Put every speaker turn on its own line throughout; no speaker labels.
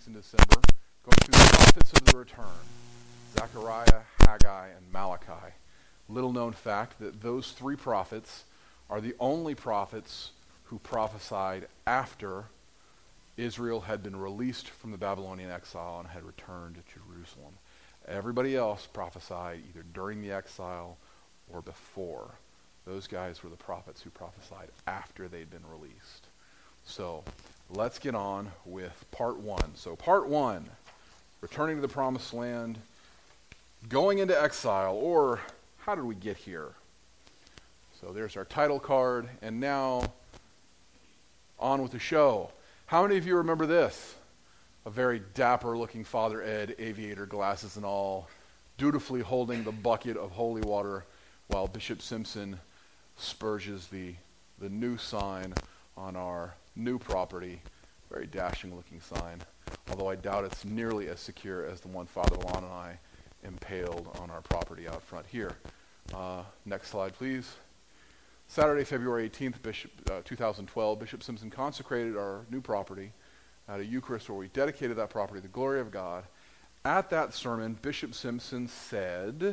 in December, going through the prophets of the return, Zechariah, Haggai, and Malachi. Little known fact that those three prophets are the only prophets who prophesied after Israel had been released from the Babylonian exile and had returned to Jerusalem. Everybody else prophesied either during the exile or before. Those guys were the prophets who prophesied after they'd been released. So let's get on with part one. So part one, returning to the promised land, going into exile, or how did we get here? So there's our title card, and now on with the show. How many of you remember this? A very dapper-looking Father Ed, aviator glasses and all, dutifully holding the bucket of holy water while Bishop Simpson spurges the new sign on our new property. Very dashing-looking sign, although I doubt it's nearly as secure as the one Father Lon and I impaled on our property out front here. Next slide, please. Saturday, February 18th, 2012, Bishop Simpson consecrated our new property at a Eucharist where we dedicated that property to the glory of God. At that sermon, Bishop Simpson said,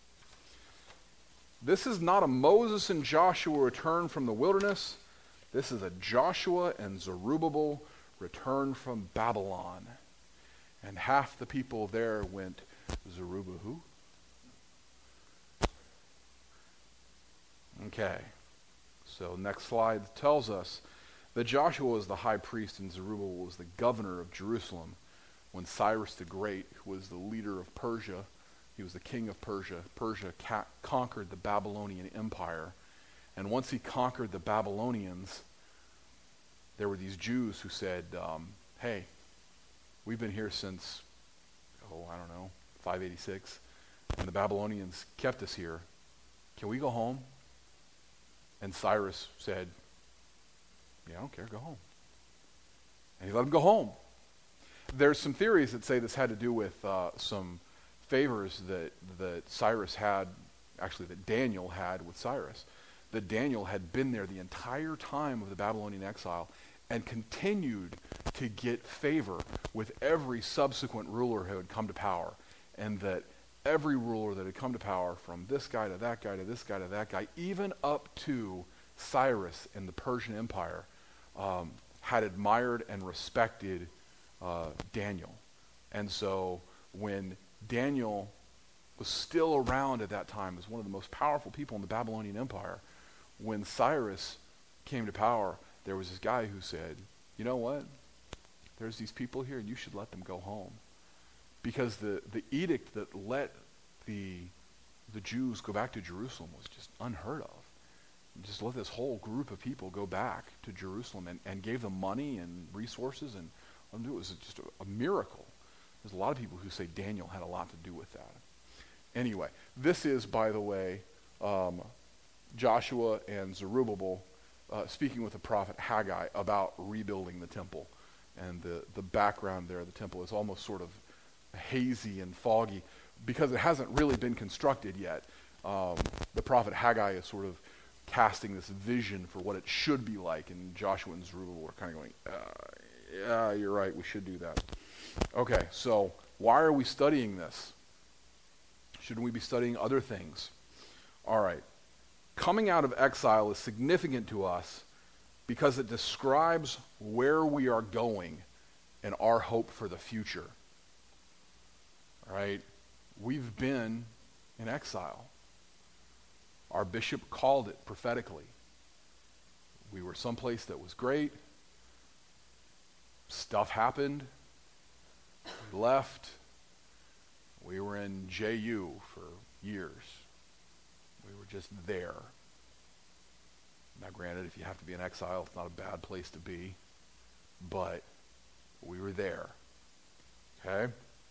"This is not a Moses and Joshua return from the wilderness. This is a Joshua and Zerubbabel return from Babylon." And half the people there went, "Zerubbabel who?" Okay. So next slide tells us that Joshua was the high priest and Zerubbabel was the governor of Jerusalem when Cyrus the Great, who was the leader of Persia, he was the king of Persia, conquered the Babylonian Empire. And once he conquered the Babylonians, there were these Jews who said, hey, we've been here since, 586, and the Babylonians kept us here. Can we go home? And Cyrus said, yeah, I don't care, go home. And he let them go home. There's some theories that say this had to do with some favors that Cyrus had, actually that Daniel had with Cyrus. That Daniel had been there the entire time of the Babylonian exile and continued to get favor with every subsequent ruler who had come to power. And that every ruler that had come to power, from this guy to that guy to this guy to that guy, even up to Cyrus in the Persian Empire, had admired and respected Daniel. And so when Daniel was still around at that time as one of the most powerful people in the Babylonian Empire, when Cyrus came to power, there was this guy who said, you know what? There's these people here and you should let them go home. Because the edict that let the Jews go back to Jerusalem was just unheard of. Just let this whole group of people go back to Jerusalem and gave them money and resources, and it was just a miracle. There's a lot of people who say Daniel had a lot to do with that. Anyway, this is, by the way, Joshua and Zerubbabel speaking with the prophet Haggai about rebuilding the temple. And the background there of the temple is almost sort of hazy and foggy because it hasn't really been constructed yet. The prophet Haggai is sort of casting this vision for what it should be like, and Joshua and Zerubbabel are kind of going, yeah, you're right, we should do that. Okay, so why are we studying this? Shouldn't we be studying other things? All right, coming out of exile is significant to us because it describes where we are going and our hope for the future. All right, we've been in exile. Our bishop called it prophetically. We were someplace that was great. Stuff happened. We left. We were in JU for years. We were just there. Now granted, if you have to be in exile, it's not a bad place to be. But we were there. Okay?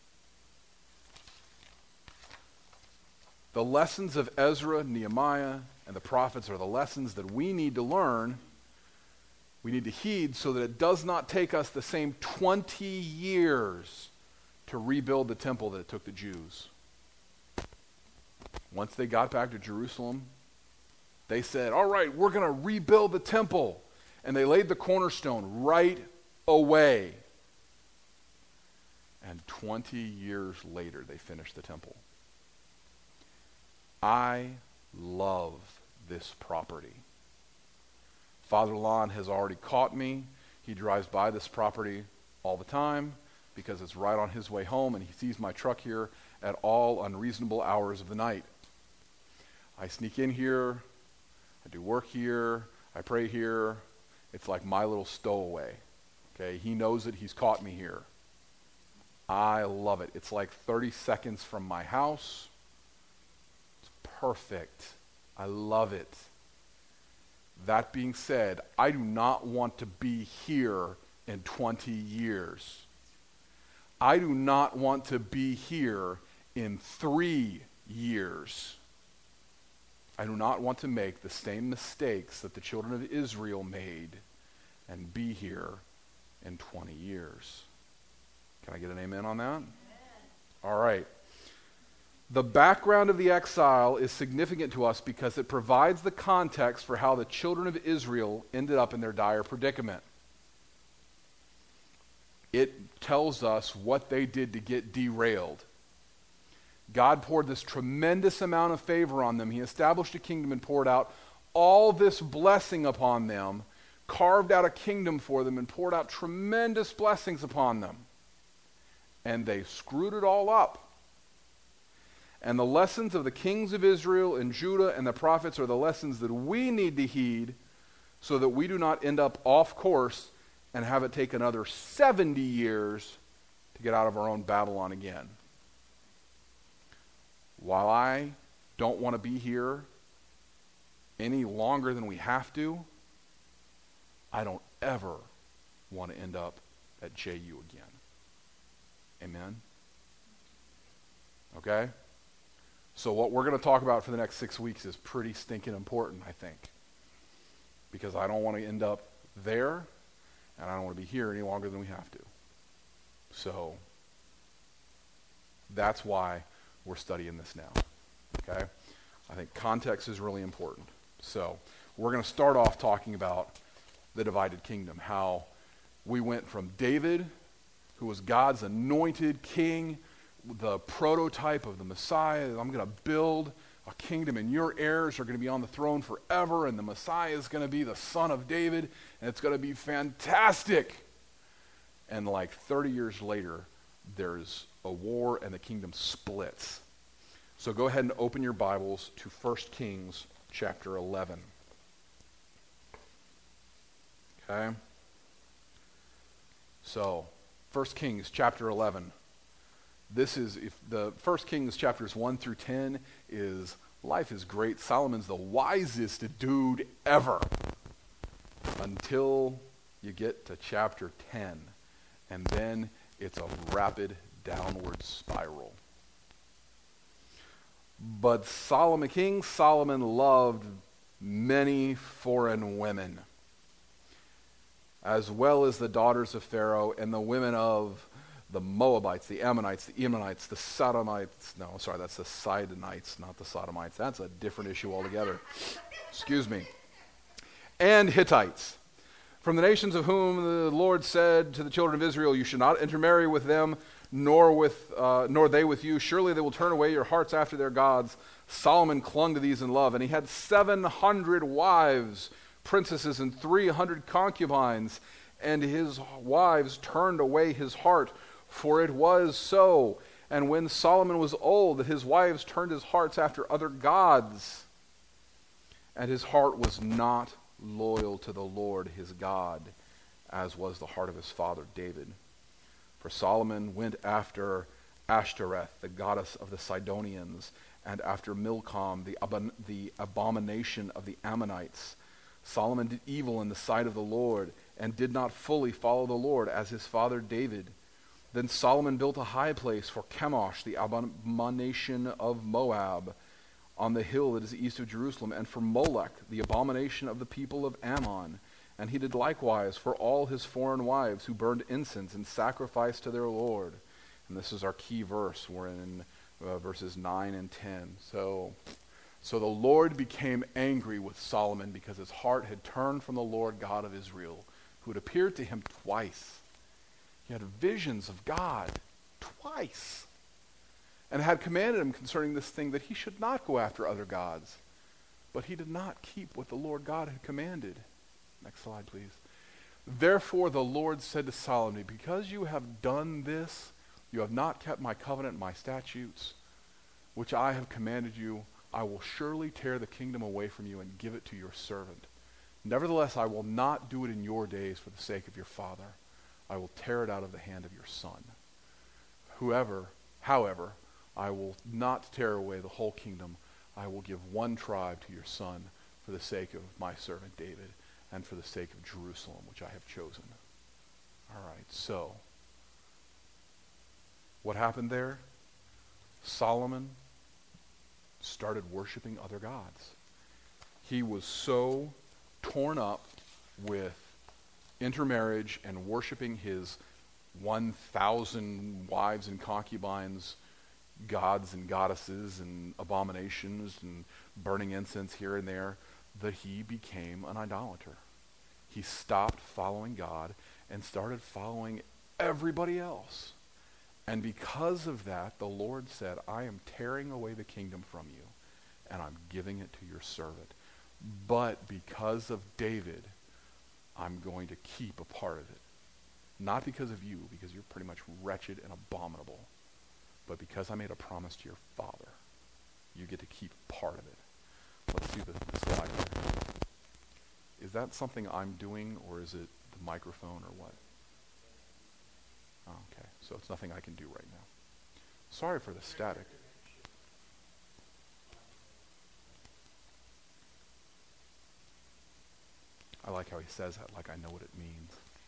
The lessons of Ezra, Nehemiah, and the prophets are the lessons that we need to learn, we need to heed, so that it does not take us the same 20 years to rebuild the temple that it took the Jews. Once they got back to Jerusalem, they said, all right, we're going to rebuild the temple. And they laid the cornerstone right away. And 20 years later, they finished the temple. I love this property. Father Lon has already caught me. He drives by this property all the time because it's right on his way home, and he sees my truck here at all unreasonable hours of the night. I sneak in here. I do work here. I pray here. It's like my little stowaway. Okay, he knows it. He's caught me here. I love it. It's like 30 seconds from my house. It's perfect. I love it. That being said, I do not want to be here in 20 years. I do not want to be here in 3 years. I do not want to make the same mistakes that the children of Israel made and be here in 20 years. Can I get an amen on that? Amen. All right. The background of the exile is significant to us because it provides the context for how the children of Israel ended up in their dire predicament. It tells us what they did to get derailed. God poured this tremendous amount of favor on them. He established a kingdom and poured out all this blessing upon them, carved out a kingdom for them, and poured out tremendous blessings upon them. And they screwed it all up. And the lessons of the kings of Israel and Judah and the prophets are the lessons that we need to heed so that we do not end up off course and have it take another 70 years to get out of our own Babylon again. While I don't want to be here any longer than we have to, I don't ever want to end up at JU again. Amen? Okay? So what we're going to talk about for the next 6 weeks is pretty stinking important, I think. Because I don't want to end up there, and I don't want to be here any longer than we have to. So that's why we're studying this now. Okay? I think context is really important. So we're going to start off talking about the divided kingdom, how we went from David, who was God's anointed king, the prototype of the Messiah. I'm going to build a kingdom, and your heirs are going to be on the throne forever, and the Messiah is going to be the son of David, and it's going to be fantastic. And like 30 years later, there's a war, and the kingdom splits. So go ahead and open your Bibles to 1 Kings chapter 11. Okay? So, 1 Kings chapter 11. This is, if the 1 Kings chapters 1 through 10 is, life is great. Solomon's the wisest dude ever. Until you get to chapter 10. And then it's a rapid downward spiral. But King Solomon loved many foreign women, as well as the daughters of Pharaoh and the women of the Moabites, the Ammonites, the Edomites, the Sodomites. No, sorry, that's the Sidonites, not the Sodomites. That's a different issue altogether. Excuse me. And Hittites, from the nations of whom the Lord said to the children of Israel, you should not intermarry with them, nor they with you. Surely they will turn away your hearts after their gods. Solomon clung to these in love, and he had 700 wives, princesses, and 300 concubines, and his wives turned away his heart, for it was so. And when Solomon was old, his wives turned his hearts after other gods, and his heart was not loyal to the Lord his God, as was the heart of his father David. For Solomon went after Ashtoreth, the goddess of the Sidonians, and after Milcom, the abomination of the Ammonites. Solomon did evil in the sight of the Lord, and did not fully follow the Lord as his father David. Then Solomon built a high place for Chemosh, the abomination of Moab, on the hill that is east of Jerusalem, and for Molech, the abomination of the people of Ammon. And he did likewise for all his foreign wives who burned incense and sacrificed to their Lord. And this is our key verse. We're in verses 9 and 10. So the Lord became angry with Solomon because his heart had turned from the Lord God of Israel, who had appeared to him twice. He had visions of God twice, and had commanded him concerning this thing that he should not go after other gods. But he did not keep what the Lord God had commanded. Next slide, please. Therefore the Lord said to Solomon, because you have done this, you have not kept my covenant, my statutes, which I have commanded you, I will surely tear the kingdom away from you and give it to your servant. Nevertheless, I will not do it in your days for the sake of your father. I will tear it out of the hand of your son. However, I will not tear away the whole kingdom. I will give one tribe to your son for the sake of my servant David and for the sake of Jerusalem, which I have chosen. All right, so what happened there? Solomon started worshiping other gods. He was so torn up with intermarriage and worshiping his 1,000 wives and concubines, gods and goddesses and abominations and burning incense here and there, that he became an idolater. He stopped following God and started following everybody else. And because of that, the Lord said, I am tearing away the kingdom from you, and I'm giving it to your servant. But because of David, I'm going to keep a part of it. Not because of you, because you're pretty much wretched and abominable, but because I made a promise to your father. You get to keep part of it. Let's see the slide here. Is that something I'm doing, or is it the microphone, or what? Oh, okay, so it's nothing I can do right now. Sorry for the static. I like how he says that, like I know what it means.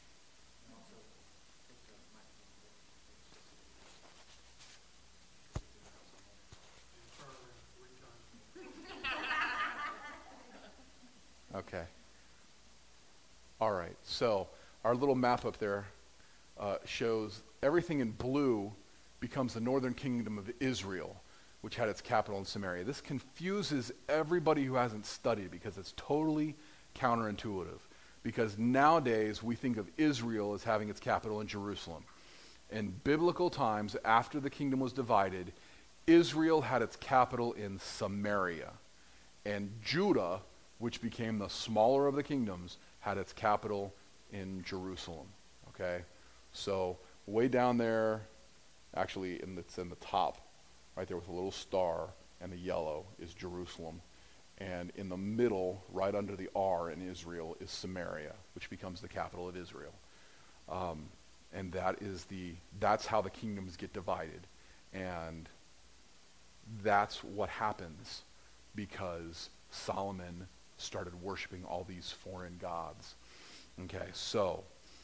Okay. All right, so our little map up there shows everything in blue becomes the northern kingdom of Israel, which had its capital in Samaria. This confuses everybody who hasn't studied because it's totally counterintuitive. Because nowadays we think of Israel as having its capital in Jerusalem. In biblical times, after the kingdom was divided, Israel had its capital in Samaria. And Judah, which became the smaller of the kingdoms, had its capital in Jerusalem. Okay? So way down there, actually it's in the top, right there with a little star and the yellow, is Jerusalem. And in the middle, right under the R in Israel, is Samaria, which becomes the capital of Israel. And that's how the kingdoms get divided. And that's what happens because Solomon started worshiping all these foreign gods. Okay, so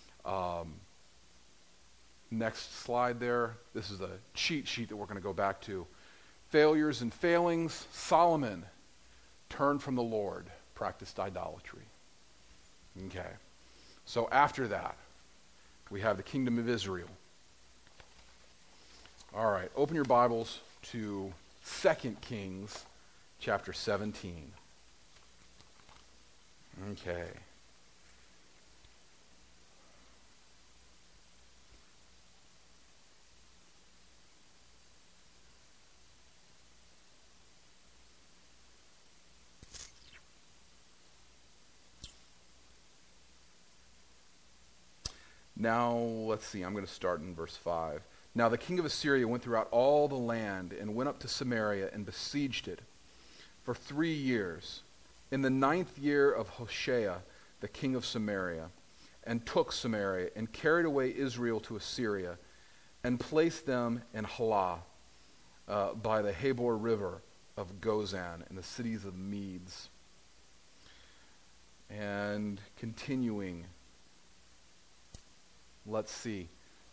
next slide there. This is a cheat sheet that we're going to go back to. Failures and failings. Solomon turned from the Lord, practiced idolatry. Okay, so after that, we have the kingdom of Israel. All right, open your Bibles to 2 Kings chapter 17. Okay. Now, let's see, I'm going to start in verse 5. Now the king of Assyria went throughout all the land and went up to Samaria and besieged it for 3 years. In the 9th year of Hoshea, the king of Samaria, and took Samaria and carried away Israel to Assyria and placed them in Halah by the Habor river of Gozan in the cities of Medes. And continuing, let's see.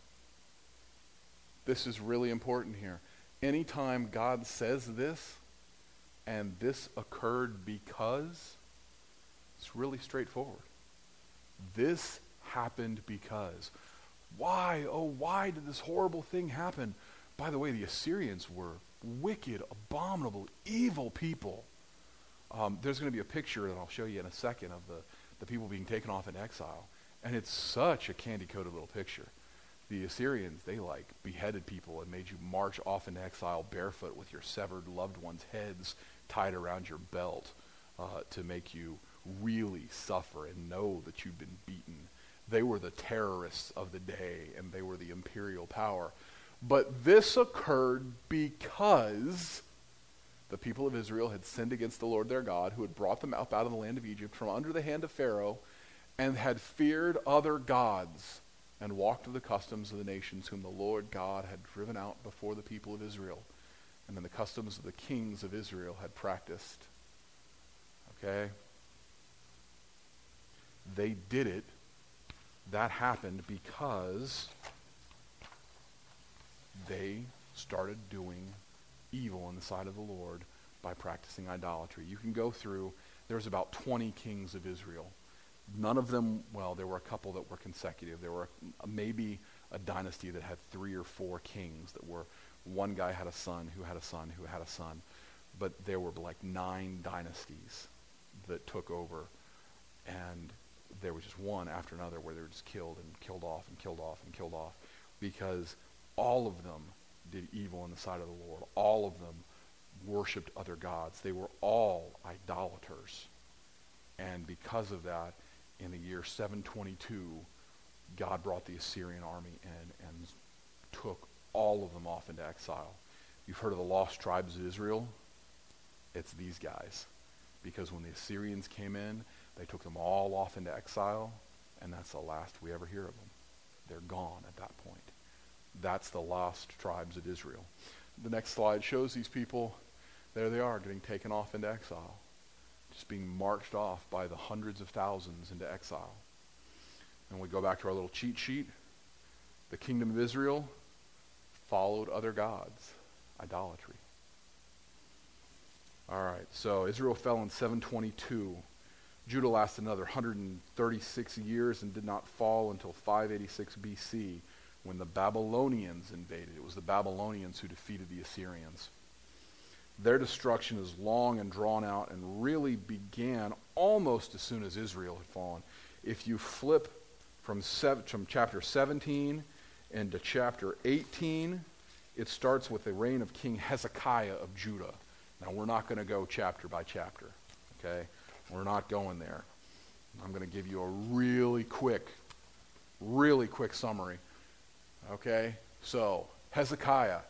This is really important here. Anytime God says this, and this occurred because, it's really straightforward. This happened because. Why? Oh, why did this horrible thing happen? By the way, the Assyrians were wicked, abominable, evil people. There's going to be a picture that I'll show you in a second of the people being taken off in exile. And it's such a candy-coated little picture. The Assyrians, they beheaded people and made you march off into exile barefoot with your severed loved ones' heads tied around your belt to make you really suffer and know that you'd been beaten. They were the terrorists of the day, and they were the imperial power. But this occurred because the people of Israel had sinned against the Lord their God, who had brought them up out of the land of Egypt from under the hand of Pharaoh, and had feared other gods, and walked in the customs of the nations whom the Lord God had driven out before the people of Israel, and in the customs of the kings of Israel had practiced. Okay? They did it. That happened because they started doing evil in the sight of the Lord by practicing idolatry. You can go through, there's about 20 kings of Israel. None of them, well, there were a couple that were consecutive. There were maybe a dynasty that had 3 or 4 kings that were, one guy had a son who had a son who had a son. But there were 9 dynasties that took over, and there was just one after another where they were just killed and killed off and killed off and killed off, because all of them did evil in the sight of the Lord. All of them worshipped other gods. They were all idolaters. And because of that, in the year 722, God brought the Assyrian army in and took all of them off into exile. You've heard of the lost tribes of Israel? It's these guys. Because when the Assyrians came in, they took them all off into exile, and that's the last we ever hear of them. They're gone at that point. That's the lost tribes of Israel. The next slide shows these people, there they are, getting taken off into exile. Just being marched off by the hundreds of thousands into exile. And we go back to our little cheat sheet. The kingdom of Israel followed other gods. Idolatry. All right, so Israel fell in 722. Judah lasted another 136 years and did not fall until 586 BC, when the Babylonians invaded. It was the Babylonians who defeated the Assyrians. Their destruction is long and drawn out and really began almost as soon as Israel had fallen. If you flip from chapter 17 into chapter 18, it starts with the reign of King Hezekiah of Judah. Now, we're not going to go chapter by chapter, okay? We're not going there. I'm going to give you a really quick summary, okay? So, Hezekiah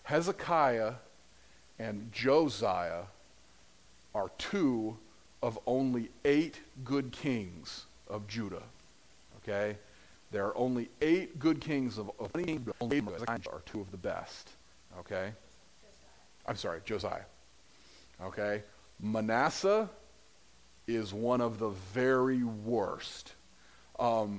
and Josiah are 2 of only 8 good kings of Judah, okay? There are only 8 good kings of only are 2 of the best, okay? I'm sorry, Josiah. Okay? Manasseh is one of the very worst. The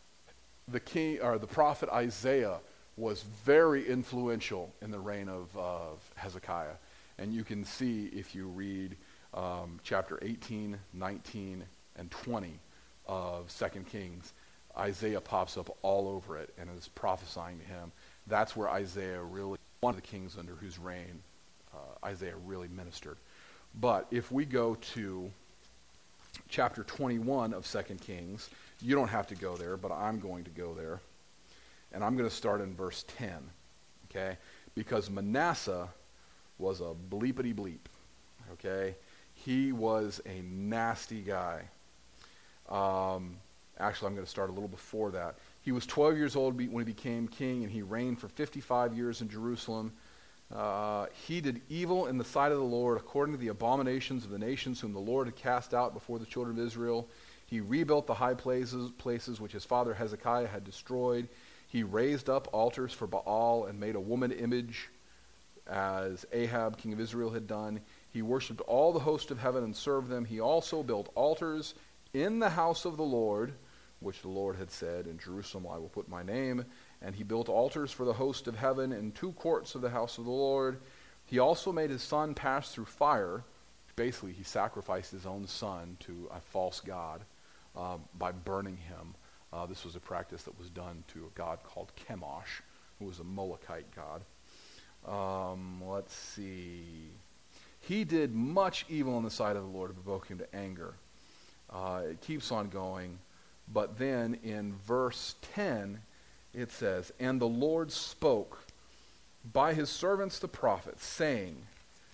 prophet Isaiah was very influential in the reign of Hezekiah. And you can see if you read chapter 18, 19, and 20 of 2 Kings, Isaiah pops up all over it and is prophesying to him. That's where Isaiah really, one of the kings under whose reign Isaiah really ministered. But if we go to chapter 21 of 2 Kings, you don't have to go there, but I'm going to go there. And I'm going to start in verse 10, okay? Because Manasseh was a bleepity bleep, okay? He was a nasty guy. Actually, I'm going to start a little before that. He was 12 years old when he became king, and he reigned for 55 years in Jerusalem. He did evil in the sight of the Lord according to the abominations of the nations whom the Lord had cast out before the children of Israel. He rebuilt the high places which his father Hezekiah had destroyed. He raised up altars for Baal and made a woman image as Ahab, king of Israel, had done. He worshipped all the host of heaven and served them. He also built altars in the house of the Lord, which the Lord had said, in Jerusalem I will put my name. And he built altars for the host of heaven in 2 courts of the house of the Lord. He also made his son pass through fire. Basically, he sacrificed his own son to a false god by burning him. This was a practice that was done to a god called Chemosh, who was a Molechite god. Let's see. He did much evil in the sight of the Lord to provoke him to anger. It keeps on going. But then in verse 10, it says, "And the Lord spoke by his servants the prophets, saying,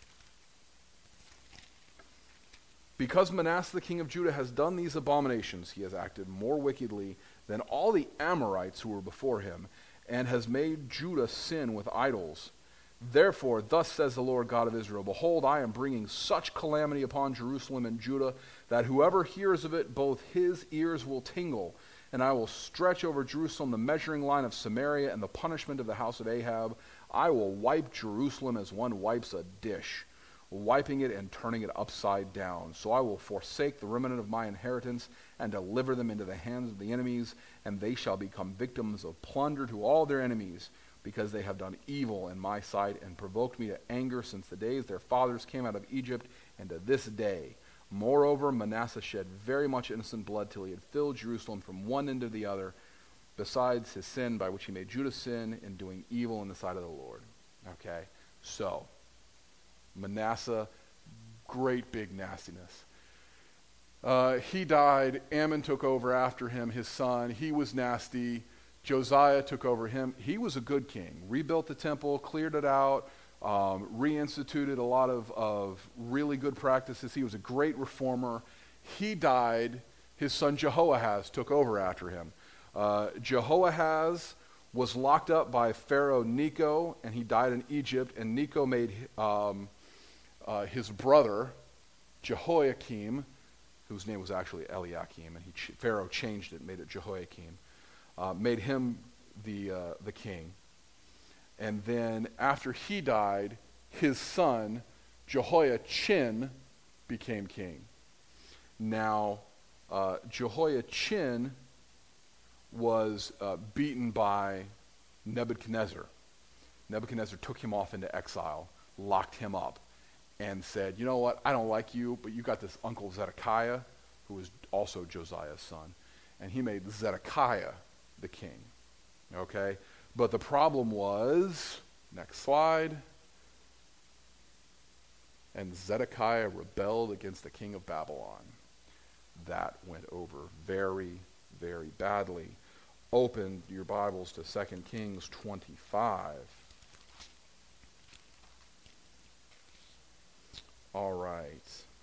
because Manasseh the king of Judah has done these abominations, he has acted more wickedly than all the Amorites who were before him, and has made Judah sin with idols. Therefore, thus says the Lord God of Israel, behold, I am bringing such calamity upon Jerusalem and Judah, that whoever hears of it, both his ears will tingle. And I will stretch over Jerusalem the measuring line of Samaria and the punishment of the house of Ahab. I will wipe Jerusalem as one wipes a dish, wiping it and turning it upside down. So I will forsake the remnant of my inheritance and deliver them into the hands of the enemies, and they shall become victims of plunder to all their enemies, because they have done evil in my sight and provoked me to anger since the days their fathers came out of Egypt and to this day. Moreover, Manasseh shed very much innocent blood till he had filled Jerusalem from one end to the other, besides his sin by which he made Judah sin in doing evil in the sight of the Lord." Okay, so Manasseh, great big nastiness. He died. Ammon took over after him, his son. He was nasty. Josiah took over him. He was a good king. Rebuilt the temple, cleared it out, reinstituted a lot of really good practices. He was a great reformer. He died. His son Jehoahaz took over after him. Jehoahaz was locked up by Pharaoh Necho, and he died in Egypt. And Necho made his brother Jehoiakim, whose name was actually Eliakim, and Pharaoh changed it, made it Jehoiakim, made him the king. And then after he died, his son Jehoiachin became king. Now, Jehoiachin was beaten by Nebuchadnezzar. Nebuchadnezzar took him off into exile, locked him up, and said, "You know what, I don't like you, but you got this uncle Zedekiah, who was also Josiah's son," and he made Zedekiah the king. Okay? But the problem was, next slide, and Zedekiah rebelled against the king of Babylon. That went over very, very badly. Open your Bibles to 2 Kings 25. All right.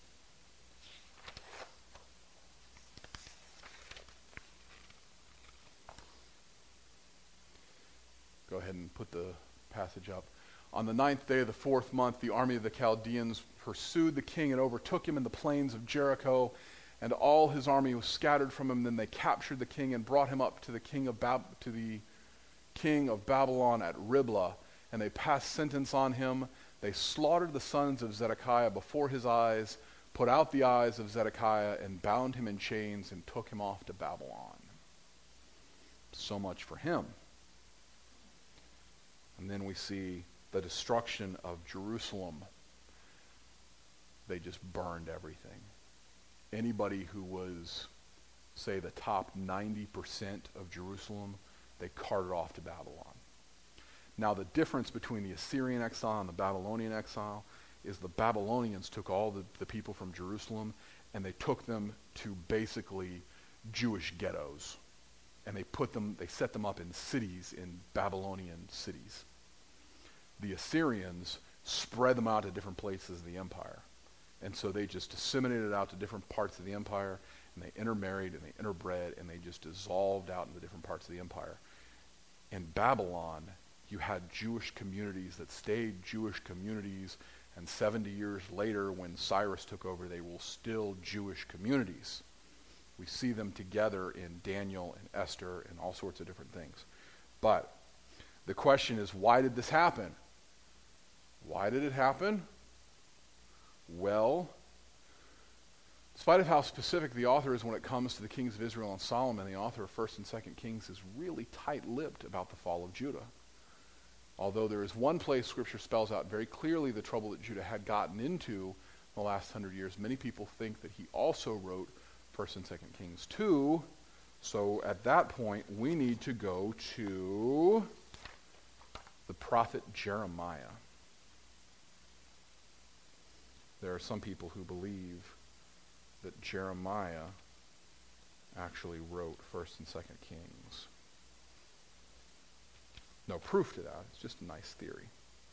Go ahead and put the passage up. "On the 9th day of the 4th month, the army of the Chaldeans pursued the king and overtook him in the plains of Jericho, and all his army was scattered from him. Then they captured the king and brought him up to the king of Babylon at Riblah, and they passed sentence on him. They slaughtered the sons of Zedekiah before his eyes, put out the eyes of Zedekiah, and bound him in chains and took him off to Babylon." So much for him. And then we see the destruction of Jerusalem. They just burned everything. Anybody who was, say, the top 90% of Jerusalem, they carted off to Babylon. Now, the difference between the Assyrian exile and the Babylonian exile is the Babylonians took all the people from Jerusalem and they took them to basically Jewish ghettos. And they set them up in cities, in Babylonian cities. The Assyrians spread them out to different places of the empire. And so they just disseminated out to different parts of the empire, and they intermarried and they interbred, and they just dissolved out into different parts of the empire. In Babylon, you had Jewish communities that stayed Jewish communities, and 70 years later, when Cyrus took over, they were still Jewish communities. We see them together in Daniel and Esther and all sorts of different things. But the question is, why did this happen? Why did it happen? Well, in spite of how specific the author is when it comes to the kings of Israel and Solomon, the author of 1st and 2nd Kings is really tight-lipped about the fall of Judah. Although there is one place Scripture spells out very clearly the trouble that Judah had gotten into in the last 100 years, many people think that he also wrote 1st and 2nd Kings 2. So at that point, we need to go to the prophet Jeremiah. There are some people who believe that Jeremiah actually wrote 1st and 2nd Kings. no proof to that. It's just a nice theory.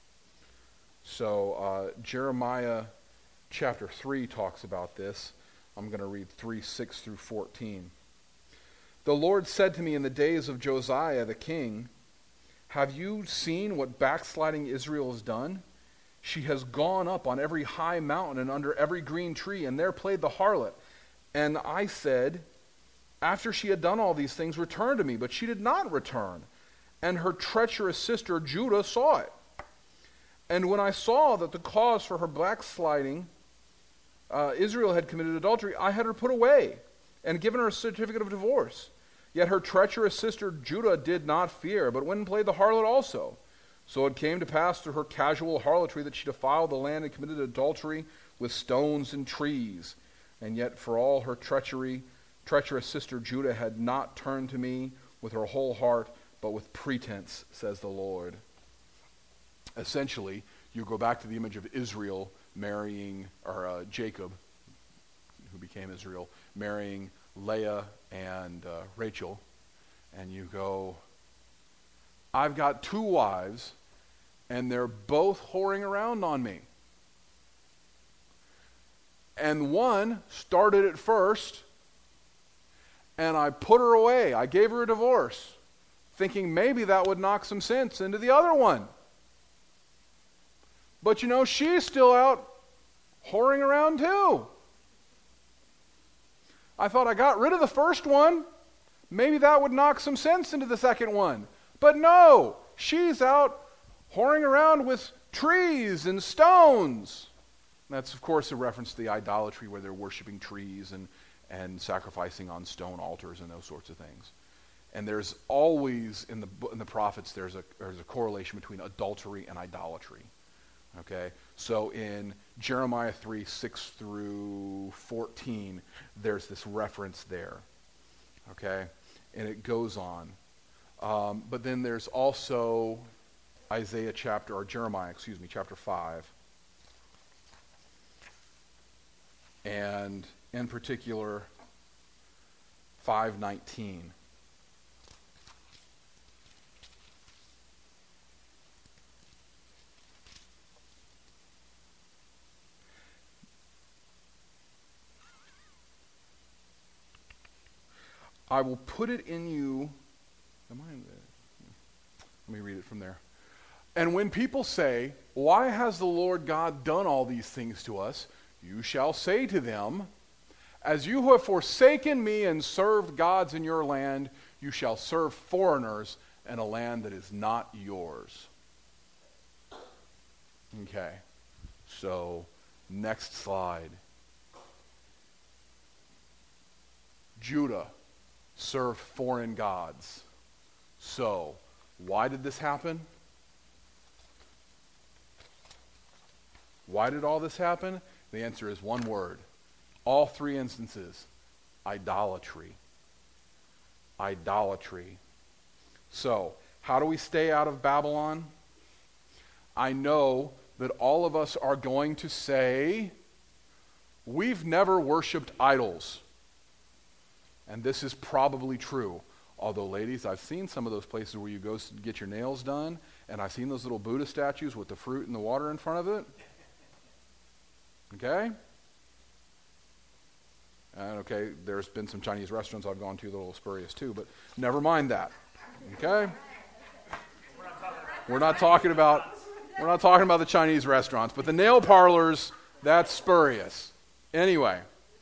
So Jeremiah chapter 3 talks about this. I'm going to read 3:6 through 14. The Lord said to me in the days of Josiah the king, have you seen what backsliding Israel has done? She has gone up on every high mountain and under every green tree, and there played the harlot. And I said, after she had done all these things, return to me. But she did not return. And her treacherous sister Judah saw it. And when I saw that the cause for her backsliding, Israel had committed adultery, I had her put away and given her a certificate of divorce. Yet her treacherous sister Judah did not fear, but went and played the harlot also. So it came to pass through her casual harlotry that she defiled the land and committed adultery with stones and trees. And yet for all her treacherous sister Judah had not turned to me with her whole heart, but with pretense, says the Lord. Essentially, you go back to the image of Israel marrying, or Jacob, who became Israel, marrying Leah and Rachel, and you go, I've got two wives, and they're both whoring around on me. And one started it first, and I put her away. I gave her a divorce, thinking maybe that would knock some sense into the other one. But she's still out whoring around too. I thought I got rid of the first one. Maybe that would knock some sense into the second one. But no, she's out whoring around with trees and stones. And that's, of course, a reference to the idolatry where they're worshiping trees and sacrificing on stone altars and those sorts of things. And there's always, in the prophets, there's a correlation between adultery and idolatry. Okay, so in Jeremiah 3:6 through 14, there's this reference there. Okay, and it goes on. But then there's also Jeremiah chapter 5. And in particular, 5:19. I will put it in you. Let me read it from there. And when people say, why has the Lord God done all these things to us? You shall say to them, as you have forsaken me and served gods in your land, you shall serve foreigners in a land that is not yours. Okay, so next slide. Judah served foreign gods. So, why did this happen? Why did all this happen? The answer is one word. All three instances, idolatry. Idolatry. So, how do we stay out of Babylon? I know that all of us are going to say, we've never worshipped idols. And this is probably true. Although, ladies, I've seen some of those places where you go get your nails done, and I've seen those little Buddha statues with the fruit and the water in front of it. Okay? And okay, there's been some Chinese restaurants I've gone to that are a little spurious too, but never mind that. Okay? We're not talking about the Chinese restaurants, but the nail parlors, that's spurious. Anyway.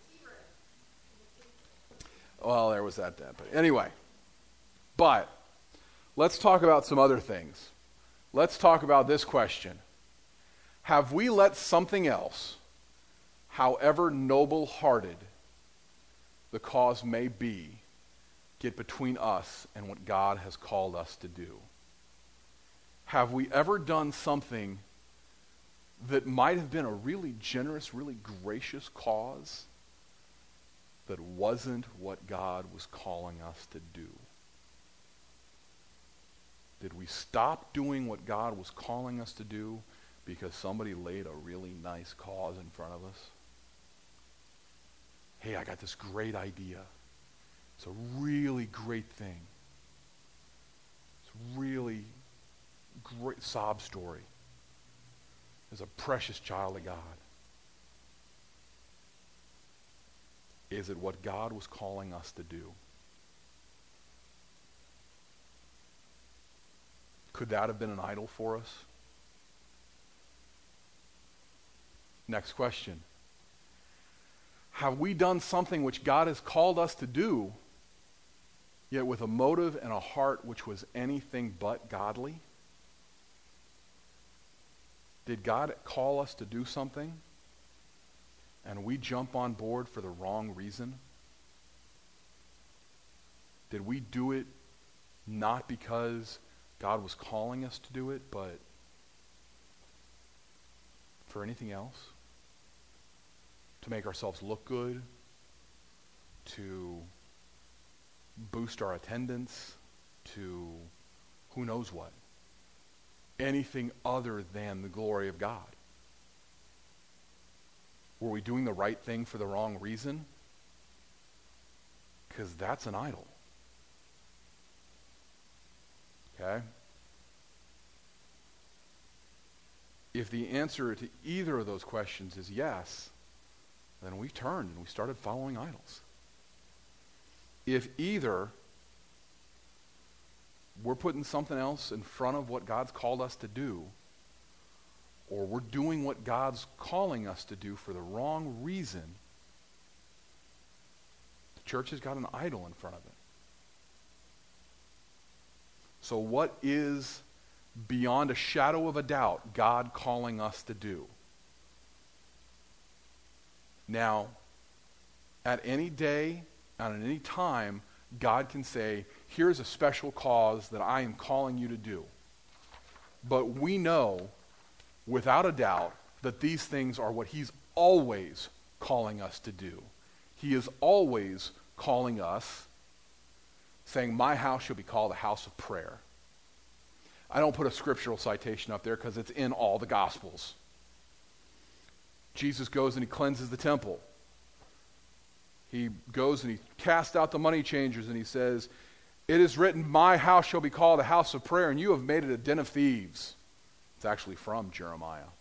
Well, there was that. But anyway. But let's talk about some other things. Let's talk about this question. Have we let something else, however noble-hearted the cause may be, get between us and what God has called us to do? Have we ever done something that might have been a really generous, really gracious cause that wasn't what God was calling us to do? Did we stop doing what God was calling us to do because somebody laid a really nice cause in front of us? Hey, I got this great idea. It's a really great thing. It's really great sob story as a precious child of God? Is it what God was calling us to do? Could that have been an idol for us? Next question. Have we done something which God has called us to do, yet with a motive and a heart which was anything but godly? Did God call us to do something, and we jump on board for the wrong reason? Did we do it not because God was calling us to do it, but for anything else? To make ourselves look good, to boost our attendance, to who knows what. Anything other than the glory of God. Were we doing the right thing for the wrong reason? Because that's an idol. Okay? If the answer to either of those questions is yes, then we turned and we started following idols. If either we're putting something else in front of what God's called us to do, or we're doing what God's calling us to do for the wrong reason, the church has got an idol in front of it. So what is, beyond a shadow of a doubt, God calling us to do? Now, at any day and at any time, God can say, here's a special cause that I am calling you to do. But we know, without a doubt, that these things are what he's always calling us to do. He is always calling us, saying, my house shall be called a house of prayer. I don't put a scriptural citation up there because it's in all the Gospels. Jesus goes and he cleanses the temple. He goes and he casts out the money changers and he says, it is written, my house shall be called a house of prayer, and you have made it a den of thieves. It's actually from Jeremiah.